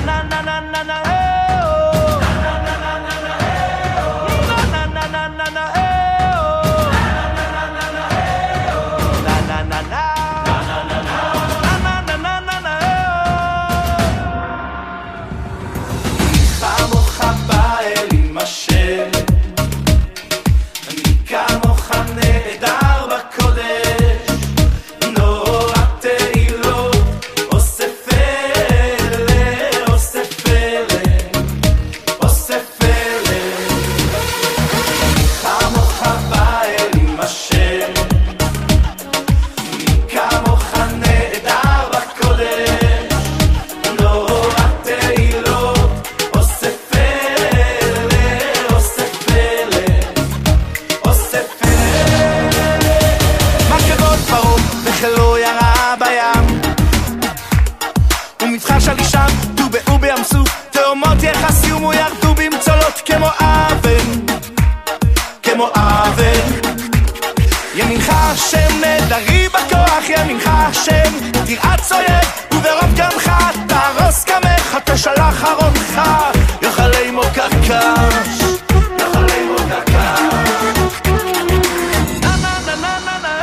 ימינך השם נדרי בכוח, ימינך השם תרעץ אויב וברוב גנך תהרוס קמך תשלח ארונך יאכלי מוקקש יאכלי מוקקש נה נה נה נה נה נה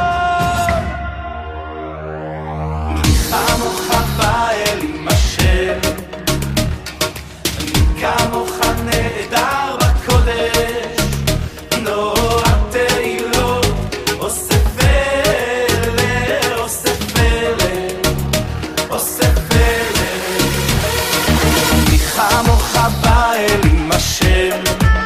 כמוך באל עם השם אני כמוך נהדר בקודש נורא תהילות אוסף אלה אוסף אלה אוסף אלה אני כמוך באל עם השם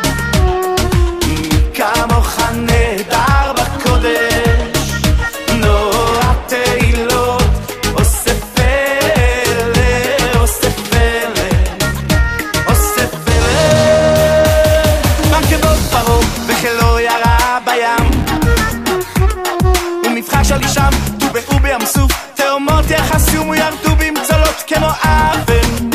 אני כמוך נהדר בקודש נורא תהילות אוסף אלה אוסף אלה אוסף אלה מרכבות פרעה וכלא ירה בים ומבחש על אישם טובעו בים סוף תאומות יחסום וירדו במצולות כמו אבן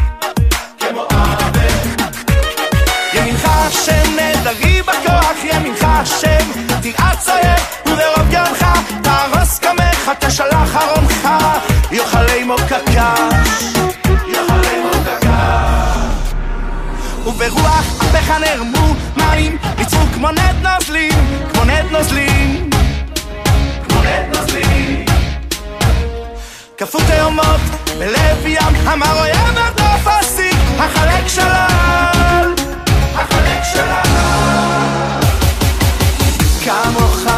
ימינך השם נדרי בכוח ימינך השם תרעץ אויב וברוב גנך תהרוס קמך תשלח ארונך יאכלי מוקקש יאכלי מוקקש וברוח אפיך נרמו מים ניצחו כמו נד נוזלים כמו נד נוזלים כמו נד נוזלים כפו תאומות בלב ים אמר אויב ארדוף אסיק החלק שלל החלק שלל כמוך